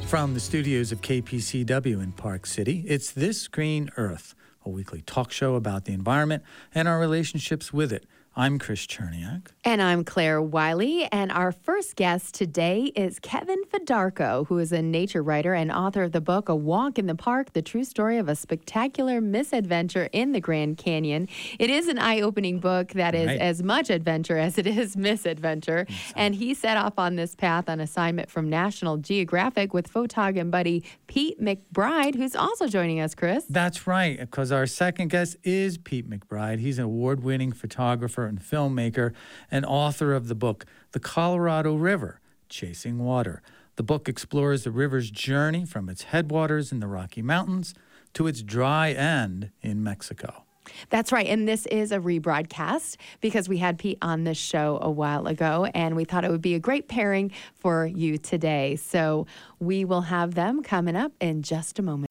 From the studios of KPCW in Park City, it's This Green Earth, a weekly talk show about the environment and our relationships with it. I'm Chris Cherniak. And I'm Claire Wiley. And our first guest today is Kevin Fedarko, who is a nature writer and author of the book A Walk in the Park, the true story of a spectacular misadventure in the Grand Canyon. It is an eye-opening book that is as much adventure as it is misadventure. And he set off on this path on assignment from National Geographic with photog and buddy Pete McBride, who's also joining us, Chris. That's right, because our second guest is Pete McBride. He's an award-winning photographer and filmmaker and author of the book, The Colorado River, Chasing Water. The book explores the river's journey from its headwaters in the Rocky Mountains to its dry end in Mexico. That's right. And this is a rebroadcast because we had Pete on this show a while ago, and we thought it would be a great pairing for you today. So we will have them coming up in just a moment.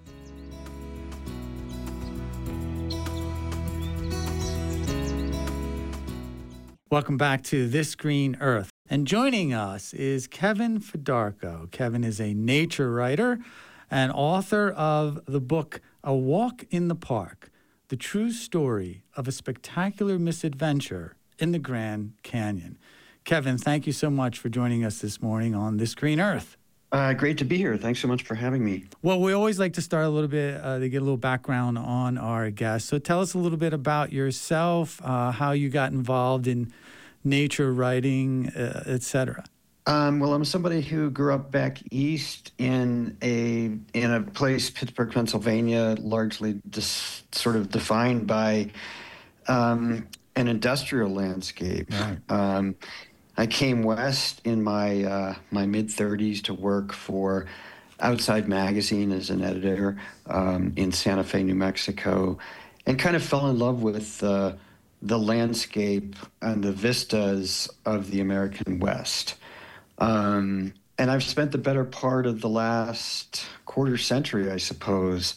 Welcome back to This Green Earth. And joining us is Kevin Fedarko. Kevin is a nature writer and author of the book A Walk in the Park, the true story of a spectacular misadventure in the Grand Canyon. Kevin, thank you so much for joining us this morning on This Green Earth. Great to be here. Thanks so much for having me. Well, we always like to start a little bit to get a little background on our guests. So tell us a little bit about yourself, how you got involved in nature writing, etc. Well, I'm somebody who grew up back east in a place, Pittsburgh, Pennsylvania, largely just sort of defined by an industrial landscape. Right. I came west in my mid-30s to work for Outside Magazine as an editor in Santa Fe, New Mexico, and kind of fell in love with the landscape and the vistas of the American West. And I've spent the better part of the last quarter century, I suppose,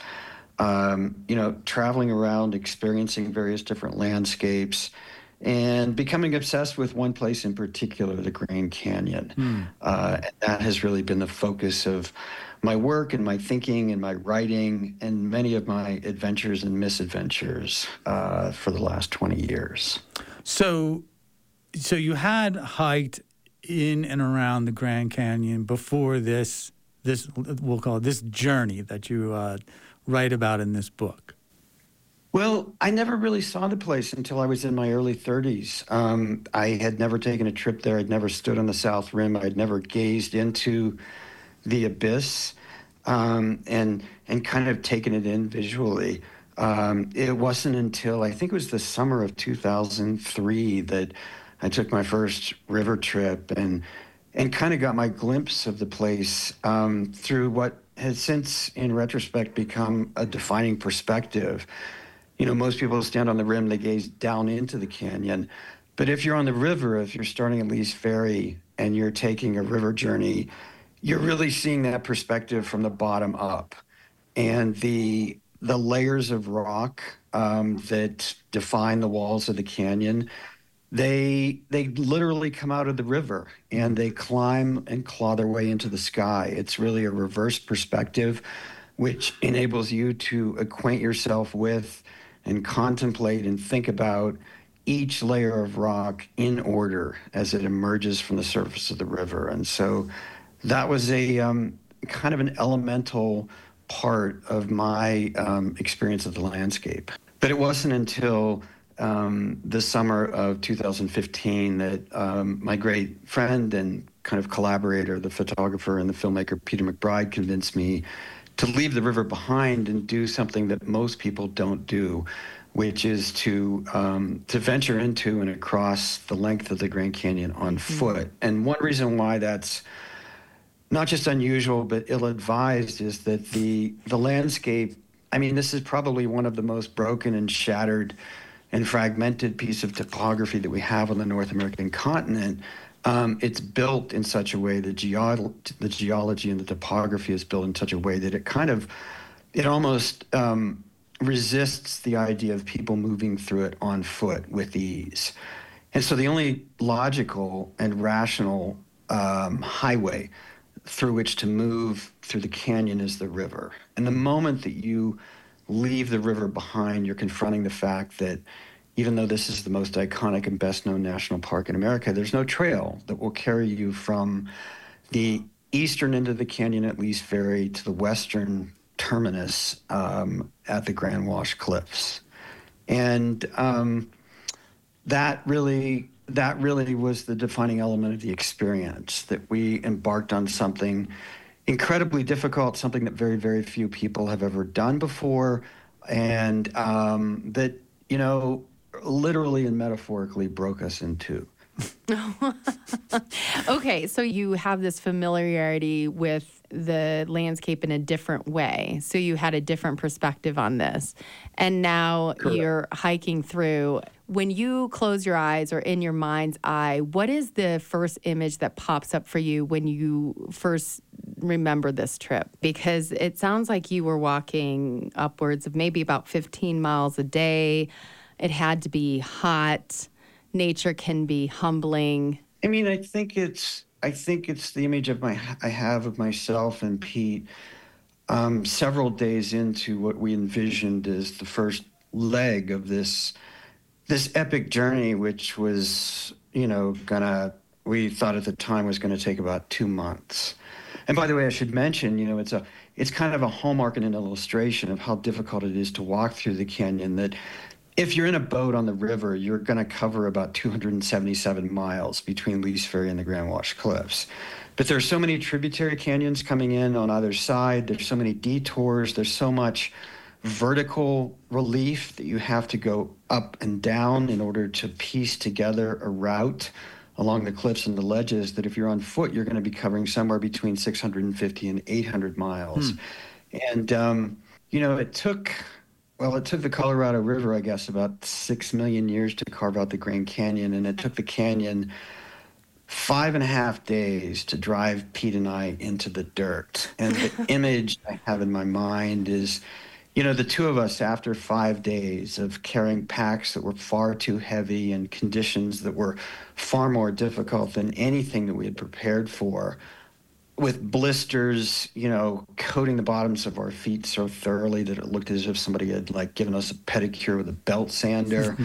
traveling around, experiencing various different landscapes, and becoming obsessed with one place in particular, the Grand Canyon. And that has really been the focus of my work and my thinking and my writing and many of my adventures and misadventures for the last 20 years. So you had hiked in and around the Grand Canyon before this we'll call it this journey that you write about in this book. Well, I never really saw the place until I was in my early 30s. I had never taken a trip there. I'd never stood on the South Rim. I'd never gazed into the abyss and kind of taken it in visually. It wasn't until I think it was the summer of 2003 that I took my first river trip and kind of got my glimpse of the place through what has since, in retrospect, become a defining perspective. You know, most people stand on the rim, they gaze down into the canyon. But if you're on the river, if you're starting at Lee's Ferry and you're taking a river journey, you're really seeing that perspective from the bottom up. And the layers of rock that define the walls of the canyon, they literally come out of the river and they climb and claw their way into the sky. It's really a reverse perspective, which enables you to acquaint yourself with and contemplate and think about each layer of rock in order as it emerges from the surface of the river. And so that was a kind of an elemental part of my experience of the landscape. But it wasn't until the summer of 2015 that my great friend and kind of collaborator, the photographer and the filmmaker Peter McBride, convinced me to leave the river behind and do something that most people don't do, which is to venture into and across the length of the Grand Canyon on foot. And one reason why that's not just unusual but ill-advised is that the landscape, I mean, this is probably one of the most broken and shattered and fragmented piece of topography that we have on the North American continent. It's built in such a way, the geology and the topography is built in such a way that it almost resists the idea of people moving through it on foot with ease. And so the only logical and rational highway through which to move through the canyon is the river. And the moment that you leave the river behind, you're confronting the fact that even though this is the most iconic and best known national park in America, there's no trail that will carry you from the eastern end of the canyon at Lee's Ferry to the western terminus at the Grand Wash Cliffs. And that really was the defining element of the experience, that we embarked on something incredibly difficult, something that very, very few people have ever done before, and that, literally and metaphorically broke us in two. Okay, so you have this familiarity with the landscape in a different way. So you had a different perspective on this. And now Correct. You're hiking through. When you close your eyes or in your mind's eye, what is the first image that pops up for you when you first remember this trip? Because it sounds like you were walking upwards of maybe about 15 miles a day. It had to be hot. Nature can be humbling. I mean, I think it's the image I have of myself and Pete several days into what we envisioned as the first leg of this epic journey, which was, we thought at the time was gonna take about 2 months. And by the way, I should mention, it's kind of a hallmark and an illustration of how difficult it is to walk through the canyon, that if you're in a boat on the river, you're going to cover about 277 miles between Lee's Ferry and the Grand Wash Cliffs. But there are so many tributary canyons coming in on either side. There's so many detours. There's so much vertical relief that you have to go up and down in order to piece together a route along the cliffs and the ledges, that if you're on foot, you're going to be covering somewhere between 650 and 800 miles. And, it took the Colorado River, I guess, about 6 million years to carve out the Grand Canyon, and it took the canyon 5.5 days to drive Pete and I into the dirt. And the image I have in my mind is, the two of us, after 5 days of carrying packs that were far too heavy and conditions that were far more difficult than anything that we had prepared for, with blisters, coating the bottoms of our feet so thoroughly that it looked as if somebody had given us a pedicure with a belt sander,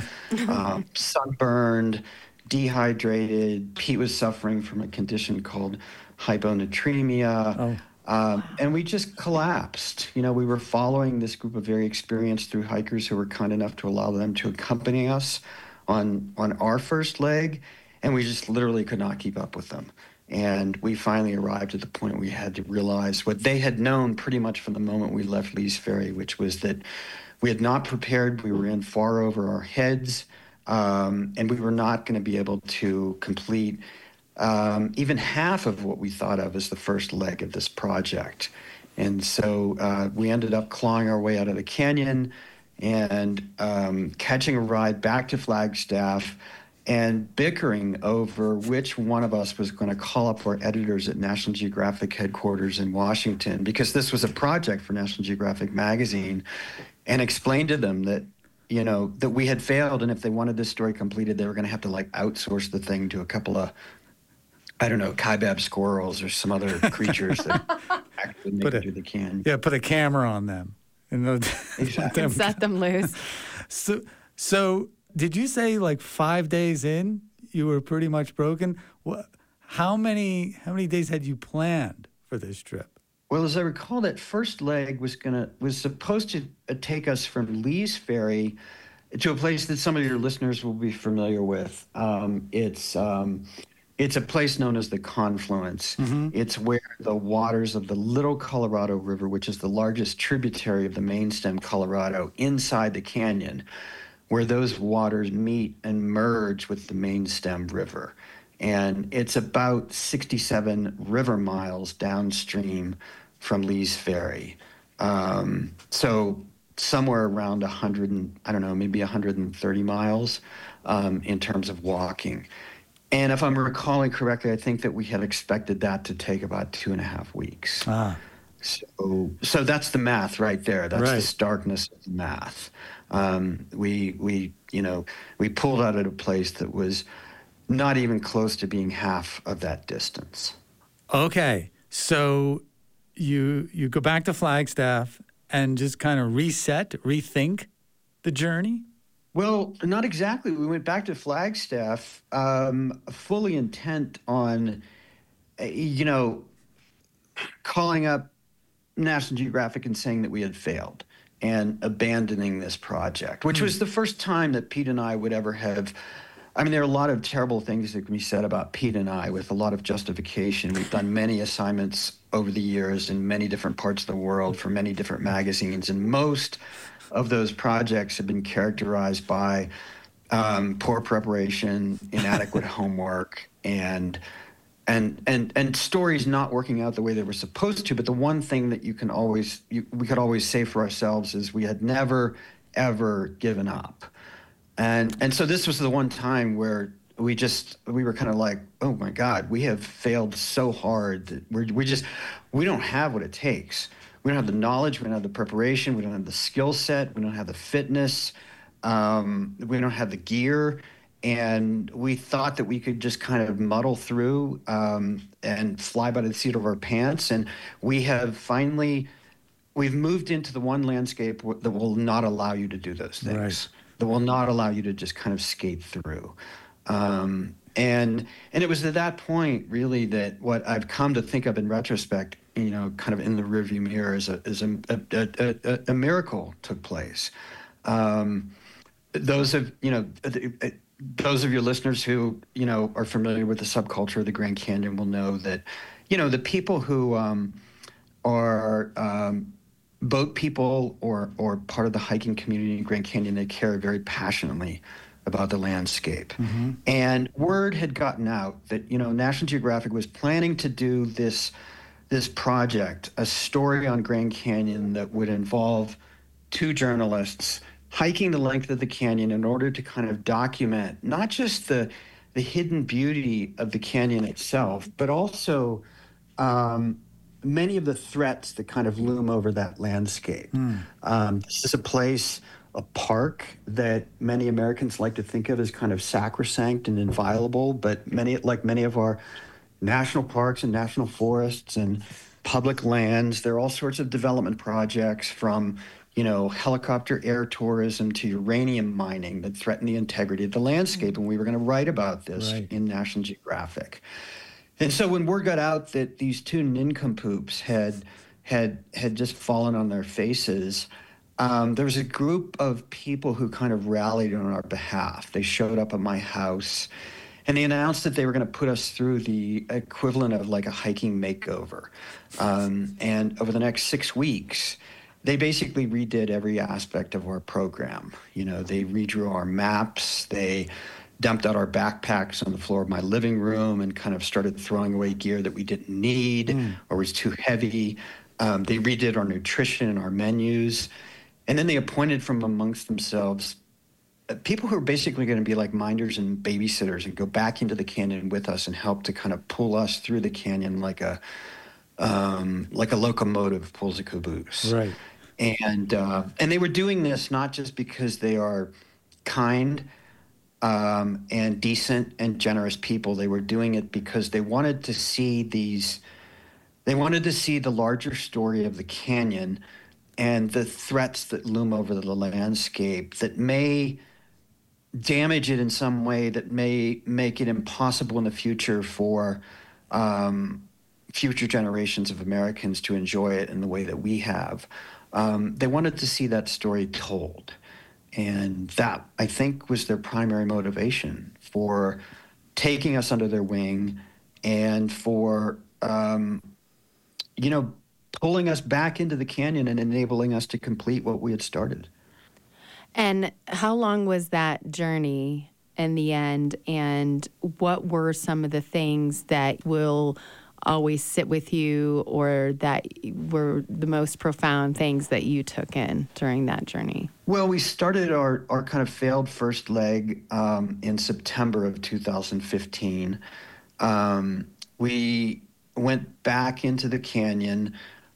sunburned, dehydrated. Pete was suffering from a condition called hyponatremia. And we just collapsed. We were following this group of very experienced through hikers who were kind enough to allow them to accompany us on our first leg, and we just literally could not keep up with them. And we finally arrived at the point we had to realize what they had known pretty much from the moment we left Lee's Ferry, which was that we had not prepared. We were in far over our heads, and we were not going to be able to complete even half of what we thought of as the first leg of this project. And so we ended up clawing our way out of the canyon and catching a ride back to Flagstaff, and bickering over which one of us was going to call up our editors at National Geographic headquarters in Washington, because this was a project for National Geographic magazine, and explain to them that, that we had failed, and if they wanted this story completed, they were going to have to outsource the thing to a couple of, kaibab squirrels or some other creatures that actually make it through the canyon. Yeah, put a camera on them. Exactly. And set them loose. So did you say 5 days in, you were pretty much broken? How many days had you planned for this trip? Well, as I recall, that first leg was supposed to take us from Lee's Ferry to a place that some of your listeners will be familiar with. It's a place known as the Confluence. Mm-hmm. It's where the waters of the Little Colorado River, which is the largest tributary of the main stem Colorado, inside the canyon, where those waters meet and merge with the main stem river. And it's about 67 river miles downstream from Lee's Ferry. So somewhere around 130 miles in terms of walking. And if I'm recalling correctly, I think that we had expected that to take about 2.5 weeks. So that's the math right there. That's right. The starkness of the math. We pulled out at a place that was not even close to being half of that distance. Okay. So you go back to Flagstaff and just kind of rethink the journey? Well, not exactly. We went back to Flagstaff, fully intent on, you know, calling up National Geographic and saying that we had failed and abandoning this project, which was the first time that Pete and I would ever have. I mean, there are a lot of terrible things that can be said about Pete and I with a lot of justification. We've done many assignments over the years in many different parts of the world for many different magazines, and most of those projects have been characterized by poor preparation, inadequate homework, and stories not working out the way they were supposed to. But the one thing that we could always say for ourselves is we had never, ever given up. And so this was the one time where we were kind of like, oh my God, we have failed so hard that we don't have what it takes. We don't have the knowledge, we don't have the preparation, we don't have the skill set, we don't have the fitness, we don't have the gear. And we thought that we could just kind of muddle through and fly by the seat of our pants. And we've moved into the one landscape that will not allow you to do those things. Right. That will not allow you to just kind of skate through. And it was at that point, really, that what I've come to think of in retrospect, kind of in the rearview mirror, is a miracle took place. Those of your listeners who, are familiar with the subculture of the Grand Canyon will know that, the people who are boat people or part of the hiking community in Grand Canyon, they care very passionately about the landscape. Mm-hmm. And word had gotten out that, National Geographic was planning to do this project, a story on Grand Canyon that would involve two journalists hiking the length of the canyon in order to kind of document not just the hidden beauty of the canyon itself, but also many of the threats that kind of loom over that landscape. This is a park that many Americans like to think of as kind of sacrosanct and inviolable, but many of our national parks and national forests and public lands, there are all sorts of development projects from helicopter air tourism to uranium mining that threaten the integrity of the landscape. And we were going to write about this in National Geographic. And so when word got out that these two nincompoops had just fallen on their faces, there was a group of people who kind of rallied on our behalf. They showed up at my house, and they announced that they were going to put us through the equivalent of like a hiking makeover. And over the next 6 weeks, they basically redid every aspect of our program. They redrew our maps. They dumped out our backpacks on the floor of my living room and kind of started throwing away gear that we didn't need or was too heavy. They redid our nutrition and our menus. And then they appointed from amongst themselves people who are basically going to be like minders and babysitters and go back into the canyon with us and help to kind of pull us through the canyon like a locomotive pulls a caboose. Right. And they were doing this not just because they are kind and decent and generous people. They were doing it because they wanted to see the larger story of the canyon and the threats that loom over the landscape that may damage it in some way, that may make it impossible in the future for future generations of Americans to enjoy it in the way that we have. They wanted to see that story told. And that, I think, was their primary motivation for taking us under their wing and for, pulling us back into the canyon and enabling us to complete what we had started. And how long was that journey in the end? And what were some of the things that will always sit with you or that were the most profound things that you took in during that journey? Well, we started our kind of failed first leg in September of 2015. We went back into the canyon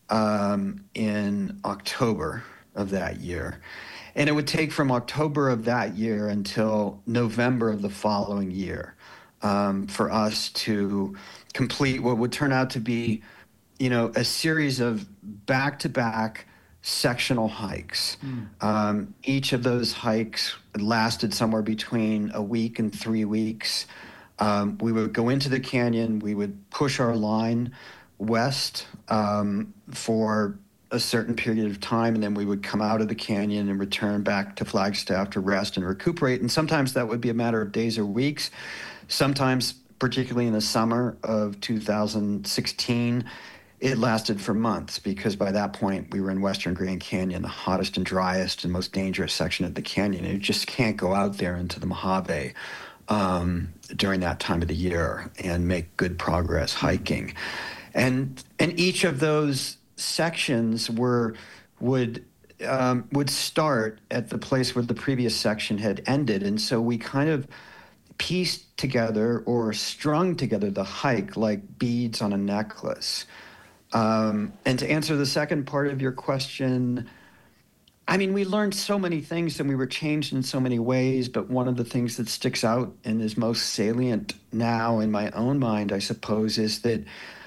in October of that year. And it would take from October of that year until November of the following year for us to complete what would turn out to be a series of back-to-back sectional hikes. Each of those hikes lasted somewhere between a week and 3 weeks. We would go into the canyon, we would push our line west for a certain period of time, and then we would come out of the canyon and return back to Flagstaff to rest and recuperate. And sometimes that would be a matter of days or weeks. Sometimes, particularly in the summer of 2016, it lasted for months, because by that point we were in Western Grand Canyon, the hottest and driest and most dangerous section of the canyon. You just can't go out there into the Mojave during that time of the year and make good progress hiking. And each of those sections would start at the place where the previous section had ended. And so we kind of pieced together or strung together the hike like beads on a necklace. And to answer the second part of your question, I mean, we learned so many things and we were changed in so many ways, but one of the things that sticks out and is most salient now in my own mind, I suppose, is that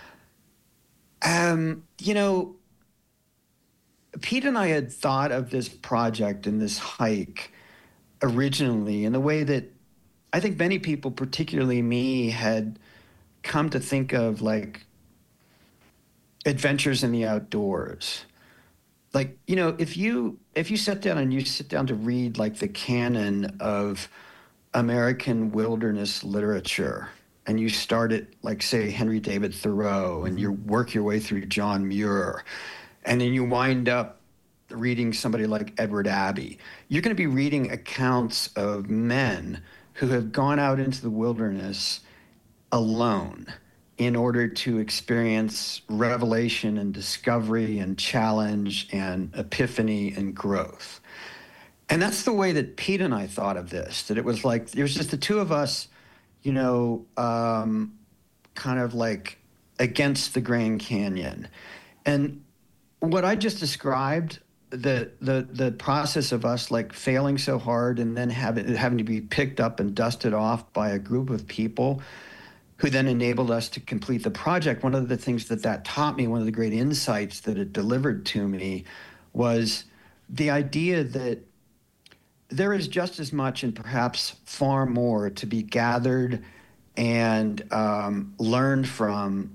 Pete and I had thought of this project and this hike originally in the way that I think many people, particularly me, had come to think of like adventures in the outdoors. Like, if you sit down to read like the canon of American wilderness literature, and you start at, like, say, Henry David Thoreau, and you work your way through John Muir, and then you wind up reading somebody like Edward Abbey, you're going to be reading accounts of men who have gone out into the wilderness alone in order to experience revelation and discovery and challenge and epiphany and growth. And that's the way that Pete and I thought of this, that it was like, it was just the two of us, kind of like against the Grand Canyon. And what I just described, the process of us like failing so hard and then having to be picked up and dusted off by a group of people who then enabled us to complete the project. One of the things that taught me, one of the great insights that it delivered to me, was the idea that there is just as much and perhaps far more to be gathered and learned from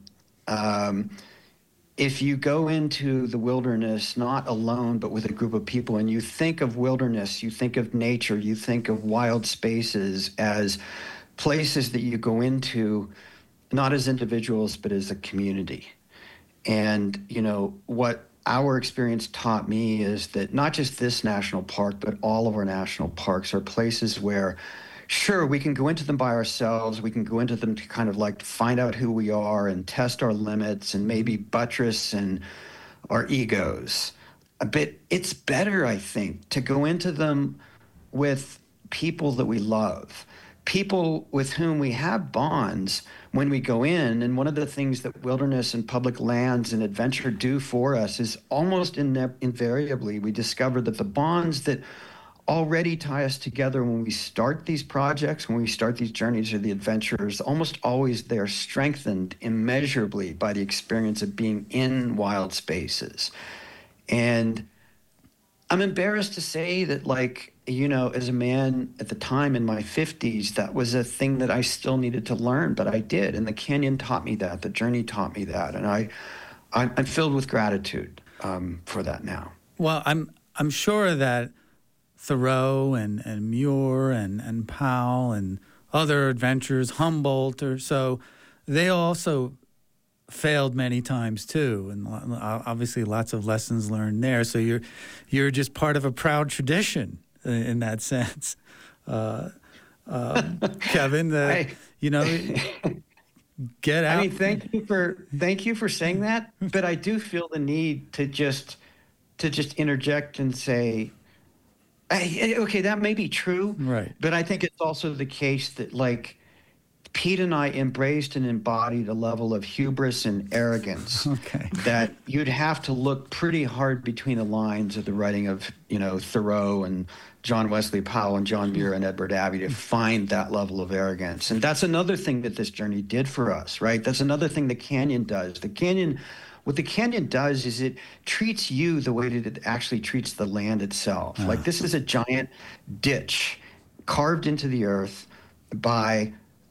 if you go into the wilderness not alone but with a group of people, and you think of wilderness, you think of nature, you think of wild spaces as places that you go into not as individuals but as a community. And what our experience taught me is that not just this national park, but all of our national parks are places where, sure, we can go into them by ourselves. We can go into them to kind of like find out who we are and test our limits and maybe buttress and our egos. But it's better, I think, to go into them with people that we love, people with whom we have bonds when we go in. And one of the things that wilderness and public lands and adventure do for us is almost invariably we discover that the bonds that already tie us together when we start these projects, when we start these journeys or the adventures, almost always they're strengthened immeasurably by the experience of being in wild spaces. And I'm embarrassed to say that, like, as a man at the time in my 50s, that was a thing that I still needed to learn, but I did. And the canyon taught me that, the journey taught me that. And I'm filled with gratitude for that now. Well, I'm sure that Thoreau and Muir and Powell and other adventurers, Humboldt or so, they also failed many times too, and obviously lots of lessons learned there. So you're just part of a proud tradition in that sense, Kevin. Get out. I mean, thank you for saying that. But I do feel the need to just interject and say, okay, that may be true, right? But I think it's also the case that, like, Pete and I embraced and embodied a level of hubris and arrogance that you'd have to look pretty hard between the lines of the writing of, Thoreau and John Wesley Powell and John Muir and Edward Abbey to find that level of arrogance. And that's another thing that this journey did for us, right? That's another thing the canyon does. The canyon what the canyon does is it treats you the way that it actually treats the land itself. Like this is a giant ditch carved into the earth by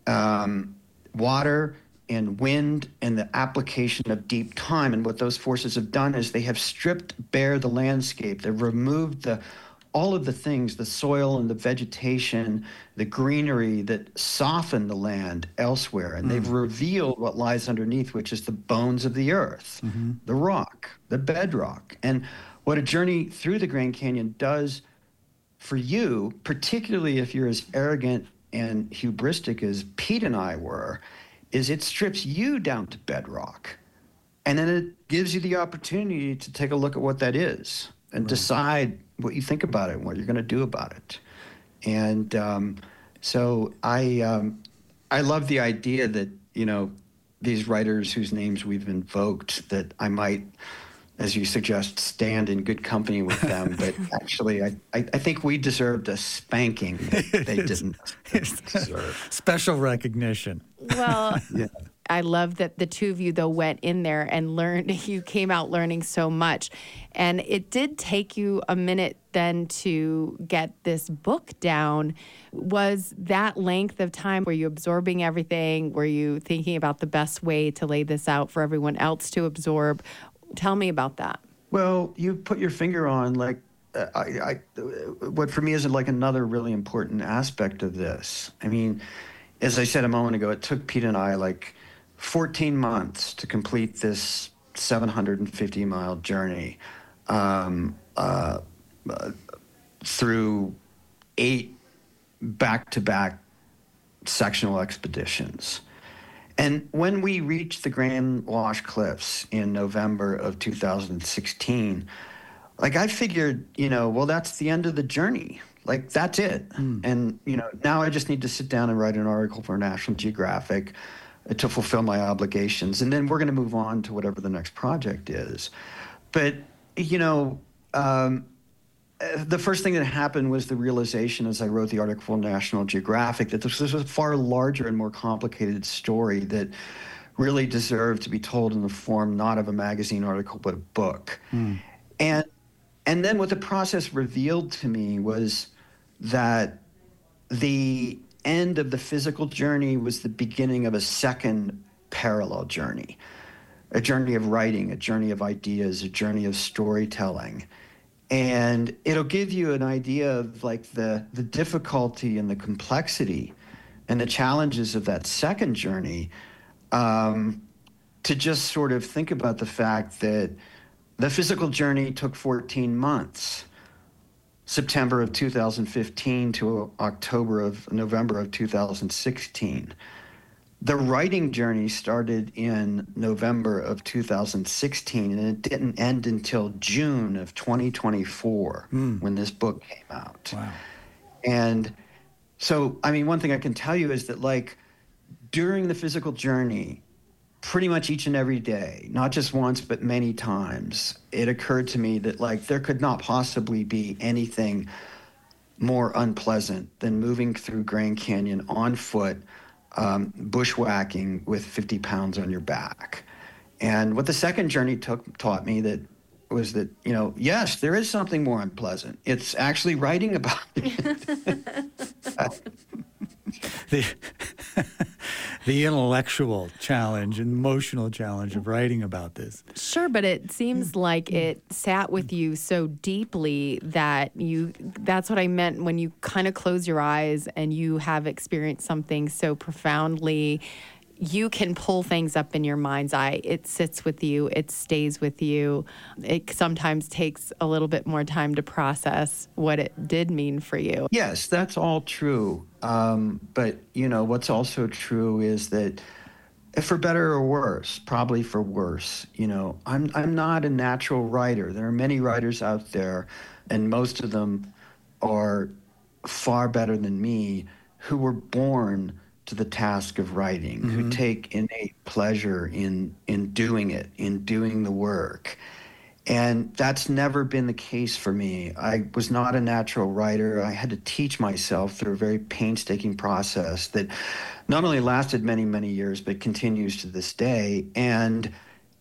water and wind and the application of deep time. And what those forces have done is they have stripped bare the landscape. They've removed all of the things, the soil and the vegetation, the greenery that soften the land elsewhere. And they've revealed what lies underneath, which is the bones of the earth, the rock, the bedrock. And what a journey through the Grand Canyon does for you, particularly if you're as arrogant and hubristic as Pete and I were, is it strips you down to bedrock. And then it gives you the opportunity to take a look at what that is and decide what you think about it and what you're going to do about it. And so I love the idea that, you know, these writers whose names we've invoked, that I might, as you suggest, stand in good company with them. But actually, I think we deserved a spanking that they didn't deserve. Special recognition. Well, Yeah. I love that the two of you, though, went in there and learned. You came out learning so much. And it did take you a minute then to get this book down. Was that length of time, were you absorbing everything? Were you thinking about the best way to lay this out for everyone else to absorb? Tell me about that. Well, you put your finger on, like, what for me is like another really important aspect of this. I mean, as I said a moment ago, it took Pete and I like 14 months to complete this 750-mile journey through 8 back-to-back sectional expeditions. And when we reached the Grand Wash Cliffs in November of 2016, like I figured, you know, well, that's the end of the journey. Like, that's it. And, you know, now I just need to sit down and write an article for National Geographic to fulfill my obligations. And then we're going to move on to whatever the next project is. But, you know, the first thing that happened was the realization as I wrote the article for National Geographic that this was a far larger and more complicated story that really deserved to be told in the form not of a magazine article, but a book. And then what the process revealed to me was that the end of the physical journey was the beginning of a second parallel journey, a journey of writing, a journey of ideas, a journey of storytelling. And it'll give you an idea of like the difficulty and the complexity and the challenges of that second journey, to just sort of think about the fact that the physical journey took 14 months, September of 2015 to November of 2016. The writing journey started in November of 2016, and it didn't end until June of 2024 when this book came out. Wow. And so, I mean, one thing I can tell you is that, like, during the physical journey, pretty much each and every day, not just once, but many times, it occurred to me that, like, there could not possibly be anything more unpleasant than moving through Grand Canyon on foot, bushwhacking with 50 pounds on your back. And what the second journey taught me was that, you know, yes, there is something more unpleasant. It's actually writing about it. The intellectual challenge and emotional challenge of writing about this. Sure, but it seems like it sat with you so deeply that that's what I meant when you kind of close your eyes and you have experienced something so profoundly. You can pull things up in your mind's eye. It sits with you. It stays with you. It sometimes takes a little bit more time to process what it did mean for you. Yes, that's all true. But, you know, what's also true is that, for better or worse, probably for worse, you know, I'm not a natural writer. There are many writers out there, and most of them are far better than me, who were born to the task of writing, who take innate pleasure in doing it, in doing the work. And that's never been the case for me. I was not a natural writer. I had to teach myself through a very painstaking process that not only lasted many, many years, but continues to this day. And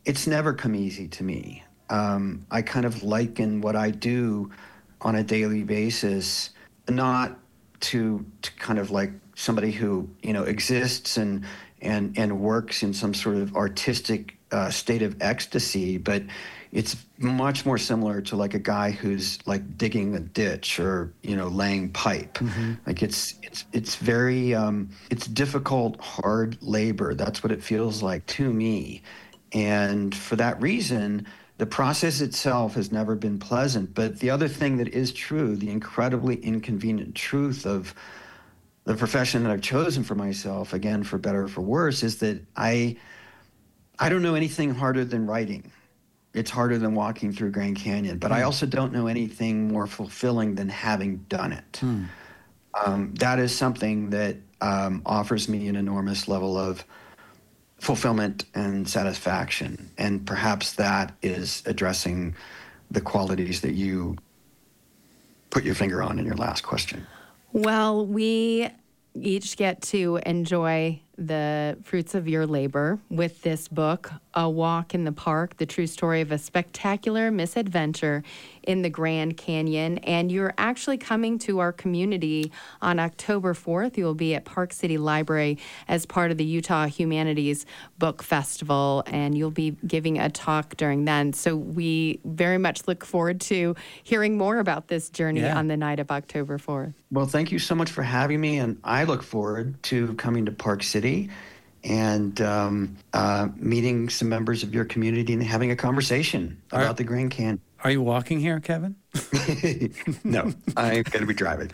it's never come easy to me. I kind of liken what I do on a daily basis, not to kind of like somebody who, exists and works in some sort of artistic state of ecstasy, but it's much more similar to like a guy who's like digging a ditch or laying pipe. Like it's very it's difficult, hard labor. That's what it feels like to me, and for that reason, the process itself has never been pleasant. But the other thing that is true, the incredibly inconvenient truth of the profession that I've chosen for myself, again, for better or for worse, is that I don't know anything harder than writing. It's harder than walking through Grand Canyon, but I also don't know anything more fulfilling than having done it. That is something that offers me an enormous level of fulfillment and satisfaction, and perhaps that is addressing the qualities that you put your finger on in your last question. Well, we each get to enjoy the fruits of your labor with this book, A Walk in the Park, the true story of a spectacular misadventure in the Grand Canyon. And you're actually coming to our community on October 4th. You'll be at Park City Library as part of the Utah Humanities Book Festival, and you'll be giving a talk during then. So we very much look forward to hearing more about this journey on the night of October 4th. Well, thank you so much for having me, and I look forward to coming to Park City and meeting some members of your community and having a conversation about the Grand Canyon. Are you walking here, Kevin? No, I'm going to be driving.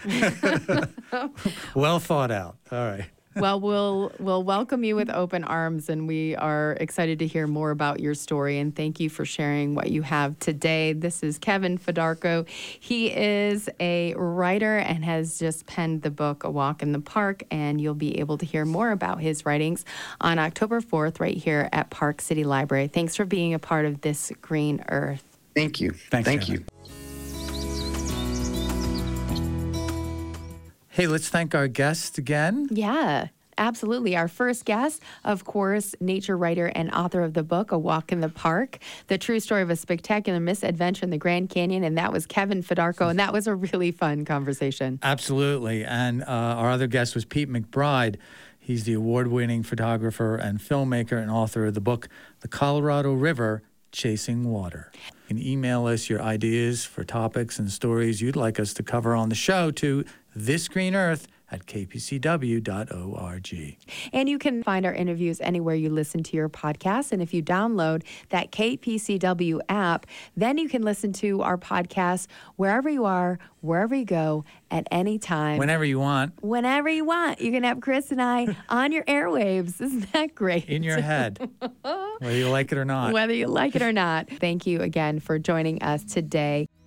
Well thought out. All right. Well, we'll welcome you with open arms, and we are excited to hear more about your story. And thank you for sharing what you have today. This is Kevin Fedarko. He is a writer and has just penned the book A Walk in the Park, and you'll be able to hear more about his writings on October 4th right here at Park City Library. Thanks for being a part of This Green Earth. Thank you. Thank you. Hey, let's thank our guest again. Yeah, absolutely. Our first guest, of course, nature writer and author of the book, A Walk in the Park, the true story of a spectacular misadventure in the Grand Canyon. And that was Kevin Fedarko. And that was a really fun conversation. Absolutely. And our other guest was Pete McBride. He's the award-winning photographer and filmmaker and author of the book, The Colorado River, Chasing Water. You can email us your ideas for topics and stories you'd like us to cover on the show to thisgreenearth@kpcw.org. And you can find our interviews anywhere you listen to your podcast. And if you download that KPCW app, then you can listen to our podcast wherever you are, wherever you go, at any time. Whenever you want. Whenever you want. You can have Chris and I on your airwaves. Isn't that great? In your head. Whether you like it or not. Whether you like it or not. Thank you again for joining us today.